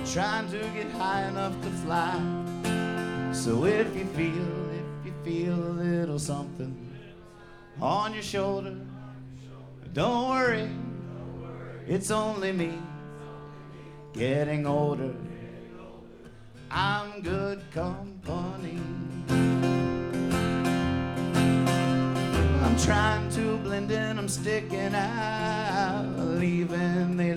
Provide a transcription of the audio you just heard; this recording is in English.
trying to get high enough to fly. So if you feel a little something on your shoulder, don't worry, it's only me getting older. I'm good company. I'm trying to blend in, I'm sticking out, leaving the